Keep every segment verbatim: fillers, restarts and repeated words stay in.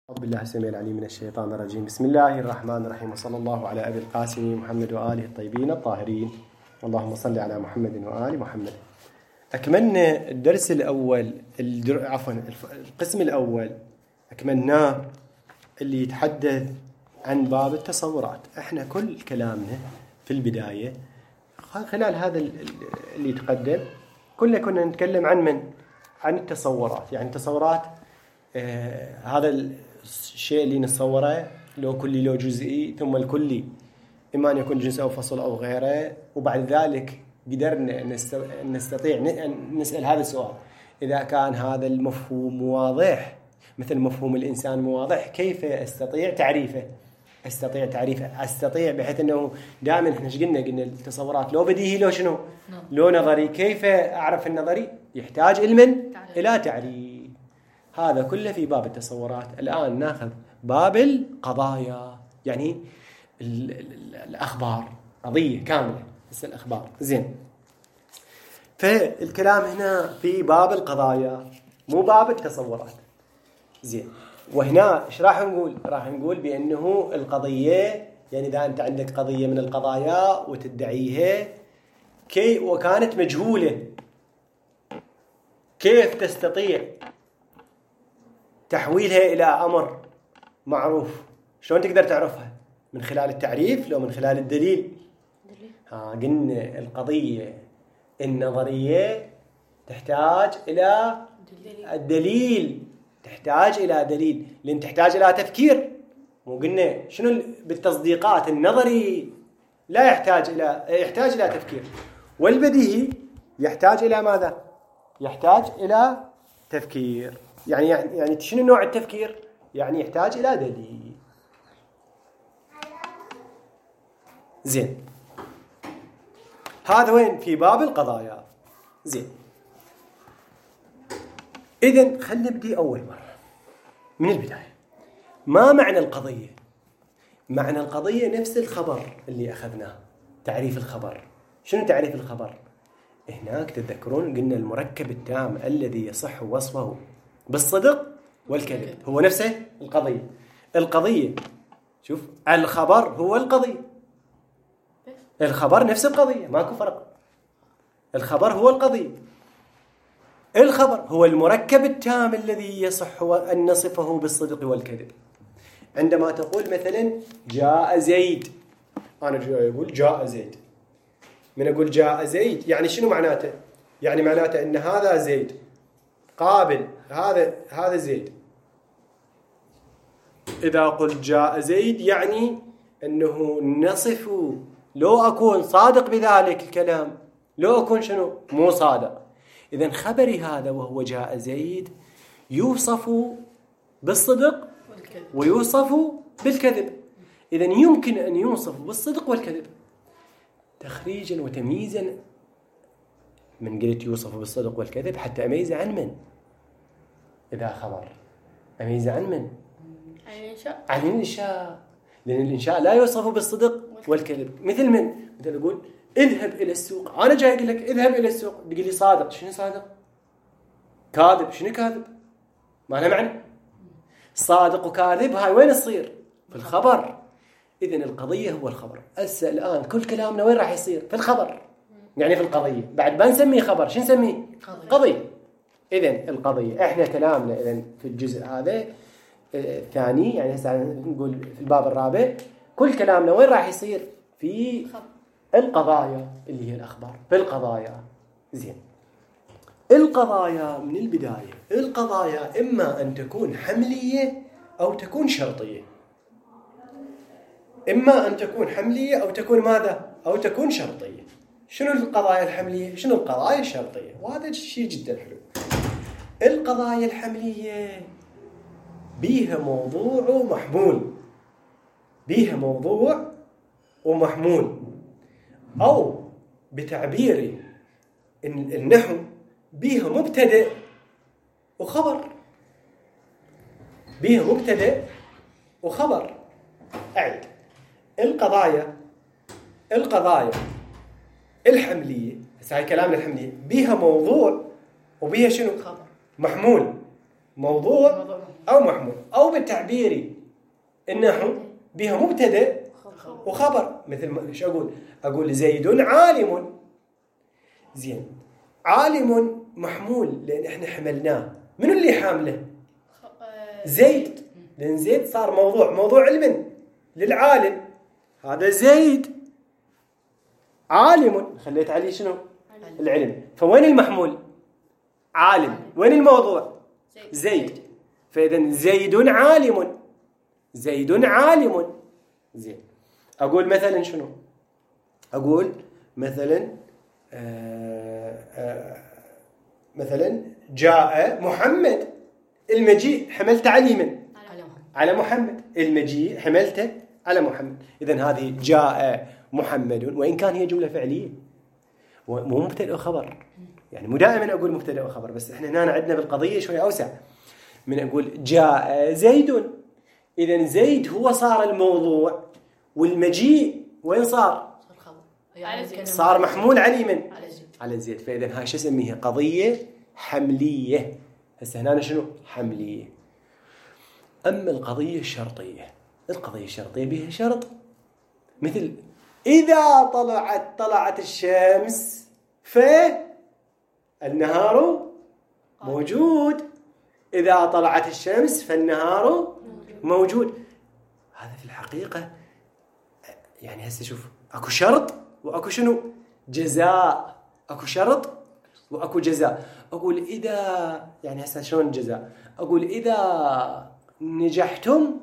أعوذ بالله السميع العليم من الشيطان الرجيم. بسم الله الرحمن الرحيم، وصلى الله على أبي القاسم محمد وآله الطيبين الطاهرين. اللهم صل على محمد وآل محمد. أكملنا الدرس الأول الدر... عفوا القسم الأول أكملناه اللي يتحدث عن باب التصورات. احنا كل كلامنا في البداية خلال هذا اللي يتقدم كلنا كنا نتكلم عن من؟ عن التصورات. يعني التصورات آه هذا الشيء اللي نتصوره لو كلي لو جزئي، ثم الكلي إما أن يكون جزء أو فصل أو غيره، وبعد ذلك قدرنا نستطيع نسأل هذا السؤال: إذا كان هذا المفهوم واضح مثل مفهوم الإنسان واضح، كيف أستطيع تعريفه؟ أستطيع تعريفه أستطيع بحيث أنه دائما إحنا إيش قلنا؟ قلنا التصورات لو بديهي لو شنو؟ لو نظري. كيف أعرف النظري؟ يحتاج علما إلى تعريف. هذا كله في باب التصورات. الآن ناخذ باب القضايا، يعني الأخبار، قضية كاملة بس الأخبار. زين، فالكلام هنا في باب القضايا مو باب التصورات. زين، وهنا ايش راح نقول؟ راح نقول بأنه القضية، يعني إذا أنت عندك قضية من القضايا وتدعيها كي وكانت مجهولة، كيف تستطيع تحويلها إلى أمر معروف؟ شلون تقدر تعرفها؟ من خلال التعريف لو من خلال الدليل؟ ها قلنا القضية النظرية تحتاج إلى الدليل، تحتاج إلى دليل لأن تحتاج إلى تفكير. مو قلنا شنو بالتصديقات النظري لا يحتاج إلى يحتاج إلى تفكير، والبديهي يحتاج إلى ماذا؟ يحتاج إلى تفكير. يعني يعني شنو نوع التفكير؟ يعني يحتاج إلى دليل. زين، هذا وين؟ في باب القضايا. زين، إذن خلينا نبدي أول مرة من البداية. ما معنى القضية؟ معنى القضية نفس الخبر اللي أخذناه، تعريف الخبر. شنو تعريف الخبر؟ هناك تتذكرون قلنا المركب التام الذي يصح وصفه بالصدق والكذب هو نفسه القضية. القضية شوف، الخبر هو القضية، الخبر نفس القضية، ماكو فرق. الخبر هو القضية، الخبر هو المركب التام الذي يصح أن نصفه بالصدق والكذب. عندما تقول مثلا جاء زيد، أنا جاء أقول جاء زيد. من أقول جاء زيد يعني شنو معناته؟ يعني معناته أن هذا زيد قابل هذا هذا زيد. إذا قلت جاء زيد يعني أنه نصف، لو أكون صادق بذلك الكلام لو أكون شنو؟ مو صادق. إذن خبري هذا وهو جاء زيد يوصف بالصدق ويوصف بالكذب. إذن يمكن أن يوصف بالصدق والكذب تخريجا وتمييزا. من قلت يوصف بالصدق والكذب حتى أميزه عن من؟ إذا خبر أميزه عن من؟ عن الإنشاء. عن الإنشاء، لأن الإنشاء لا يوصف بالصدق والكذب. مثل من؟ مثل أقول اذهب إلى السوق، أنا جاي أقول لك اذهب إلى السوق، تقول لي صادق. شنو صادق؟ كاذب. شنو كاذب؟ ما له معنى. صادق وكاذب هاي وين تصير؟ في الخبر. إذن القضية هو الخبر. هسه الآن كل كلامنا وين راح يصير؟ في الخبر، يعني في القضية. بعد ما نسميه خبر شو نسميه؟ قضية. قضية. إذن القضية احنا كلامنا إذن في الجزء هذا الثاني، يعني هسه نقول في الباب الرابع كل كلامنا وين راح يصير؟ في القضايا اللي هي الأخبار، في القضايا. زين، القضايا من البداية القضايا إما أن تكون حملية أو تكون شرطية. إما أن تكون حملية أو تكون ماذا؟ أو تكون شرطية. شنو القضايا الحملية؟ شنو القضايا الشرطية؟ وهذا شيء جدا حلو. القضايا الحملية بيها موضوع ومحمول، بيها موضوع ومحمول، أو بتعبير النحو بيها مبتدأ وخبر. بيها مبتدأ وخبر. أعيد، القضايا القضايا الحملية، هسه هاي كلامنا الحملية بيها موضوع وبيها شنو؟ خبر. محمول. موضوع أو محمول، أو بالتعبير النحو بها مبتدأ وخبر. مثل ما ايش أقول؟ أقول زيد عالم. زين، عالم محمول لأن إحنا حملناه. منو اللي حامله؟ زيد، لأن زيد صار موضوع موضوع علم للعالم. هذا زيد عالم، خليت عليه شنو؟ العلم. فوين المحمول؟ عالم. وين الموضوع؟ زيد. فإذا زيد عالم، زيد عالم. زين، أقول مثلا شنو؟ أقول مثلا آآ آآ مثلا جاء محمد. المجيء حملت علي من؟ على محمد. المجيء حملته على محمد. إذن هذه جاء محمد، وإن كان هي جملة فعلية مو مبتدأ وخبر. يعني مو دائما أقول مبتدأ وخبر، بس إحنا هنا عندنا بالقضية شوي أوسع من أقول جاء زيد. إذن زيد هو صار الموضوع، والمجيء وين صار؟ صار محمول علي من؟ على زيد. فإذن هاي شو اسميها؟ قضية حملية. هسه هنا شنو؟ حملية. أما القضية الشرطية، القضية الشرطية بها شرط، مثل إذا طلعت طلعت الشمس فالنهار موجود. إذا طلعت الشمس فالنهار موجود. هذا في الحقيقة يعني هسه شوف، أكو شرط وأكو شنو؟ جزاء. أكو شرط وأكو جزاء. أقول إذا، يعني هسه شلون الجزاء؟ أقول إذا نجحتم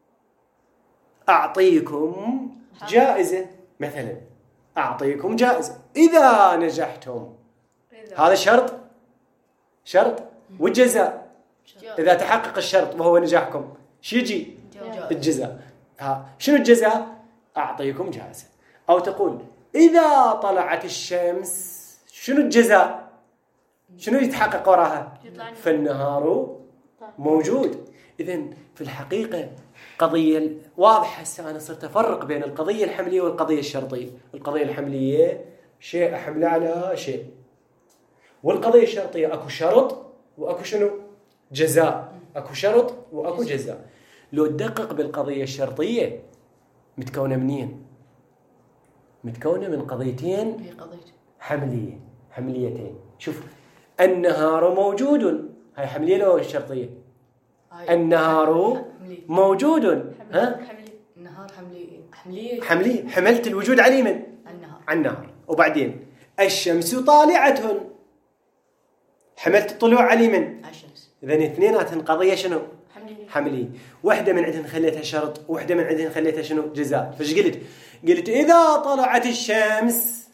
أعطيكم جائزة مثلا، أعطيكم جائزة إذا نجحتم. هذا شرط، شرط. والجزاء إذا تحقق الشرط وهو نجاحكم شو يجي؟ الجزاء. ها شنو الجزاء؟ أعطيكم جائزة. أو تقول إذا طلعت الشمس شنو الجزاء؟ شنو يتحقق وراها؟ فالنهار موجود. إذن في الحقيقة قضية واضحة. هسه أنا صرت أفرق بين القضية الحملية والقضية الشرطية. القضية الحملية شيء أحمل على شيء، والقضية الشرطية أكو شرط وأكو شنو؟ جزاء. أكو شرط وأكو جزاء. لو تدقق بالقضية الشرطية متكونة منين؟ متكونة من قضيتين حملية، حمليتين. شوف، النهار موجود، هاي حملية لو الشرطية؟ النهار موجود. ها؟ النهار حملية. حملية. حملية. حملت الوجود عليه من؟ النهار. عن النهار. وبعدين الشمس طالعة، حملت الطلوع عليه من؟ الشمس. إذن اثنيناتهن قضية شنو؟ حملية. حملية. واحدة من عندهن خليتها شرط، واحدة من عندهن خليتها شنو؟ جزاء. فش قلت؟ قلت إذا طلعت الشمس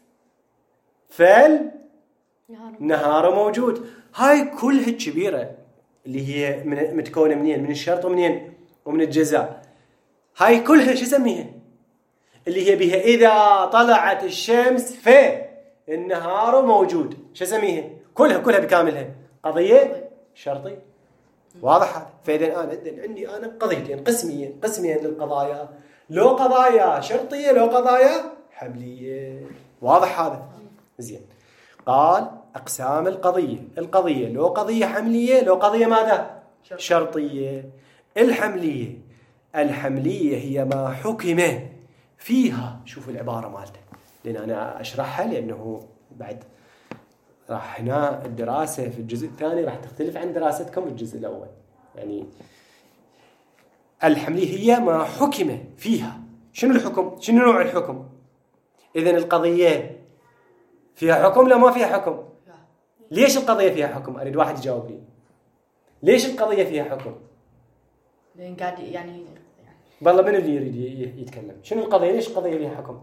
فالنهار موجود. هاي كلها كبيرة اللي هي من متكونة منين؟ من الشرط ومنين؟ ومن الجزاء. هاي كلها شو اسميها؟ اللي هي بها إذا طلعت الشمس فالنهار موجود. شو اسميها؟ كلها كلها بكاملها قضية شرطية. واضح هذا؟ فإذا أنا عندي أنا قضيتين قسميين قسمين للقضايا، لو قضايا شرطية لو قضايا حملية. واضح هذا؟ زين. قال أقسام القضية. القضية لو قضية حملية لو قضية ماذا؟ شرطية. الحملية، الحملية هي ما حكم فيها. شوفوا العبارة مالته، لأن أنا أشرحها لأنه بعد راح هنا الدراسة في الجزء الثاني راح تختلف عن دراستكم في الجزء الأول. يعني الحملية هي ما حكم فيها. شنو الحكم؟ شنو نوع الحكم؟ إذن القضية فيها حكم لا ما فيها حكم؟ ليش القضية فيها حكم؟ أريد واحد يجاوب لي. ليش القضية فيها حكم؟ لأن قاعد يعني بالله من اللي يريد يتكلم؟ شنو القضية؟ ليش القضية فيها حكم؟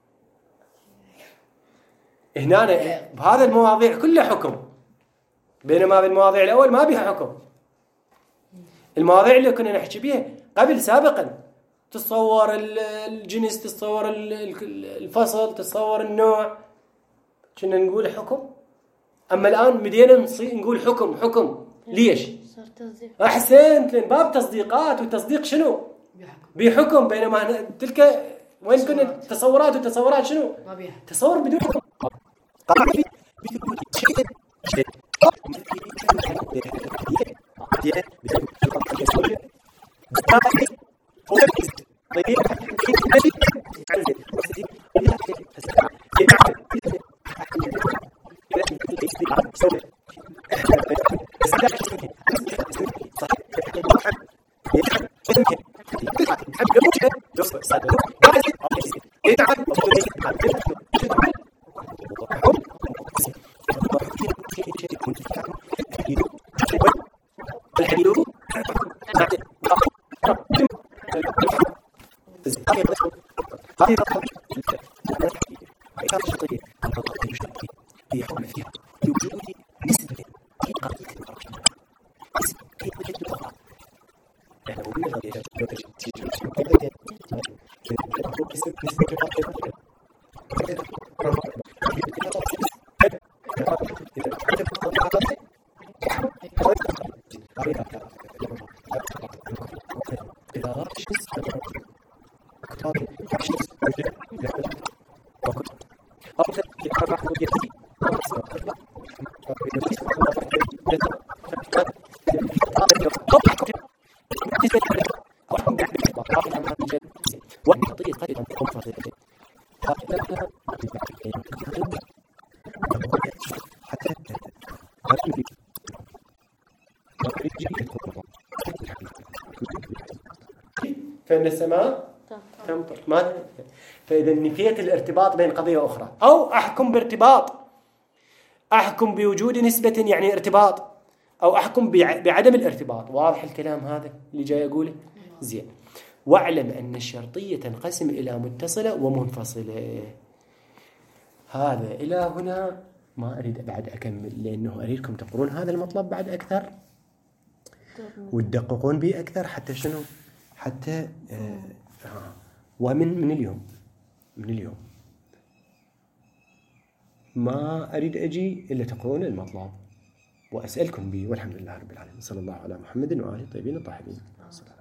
هنا بهذا المواضيع كلها حكم، بينما بالمواضيع الأول ما بيها حكم. المواضيع اللي كنا نحكي بيها قبل سابقا، تصور الجنس، تصور الفصل، تصور النوع، كنا نقول حكم. أما الآن بدينا نقول حكم حكم. ليش؟ صار تصديق. أحسنت، لأن باب تصديقات، والتصديق شنو؟ بحكم. بينما تلك وين كنا تصورات، والتصورات شنو؟ ما بيها تصور بدون حكم. فإن السماء تمطر. ما فإذا نفيت الارتباط بين قضية أخرى، أو أحكم بارتباط، أحكم بوجود نسبة يعني ارتباط، أو أحكم بعدم الارتباط. واضح الكلام هذا اللي جاي أقوله؟ زين. واعلم أن الشرطية تنقسم إلى متصلة ومنفصلة. هذا إلى هنا ما أريد بعد أكمل، لأنه أريدكم تقرون هذا المطلب بعد أكثر وتدققون به أكثر. حتى شنو؟ حتى آه آه ومن من اليوم من اليوم ما أريد أجي إلا تقرون المطلب وأسألكم به. والحمد لله رب العالمين. صلى الله على محمد وآله الطيبين الطاهرين.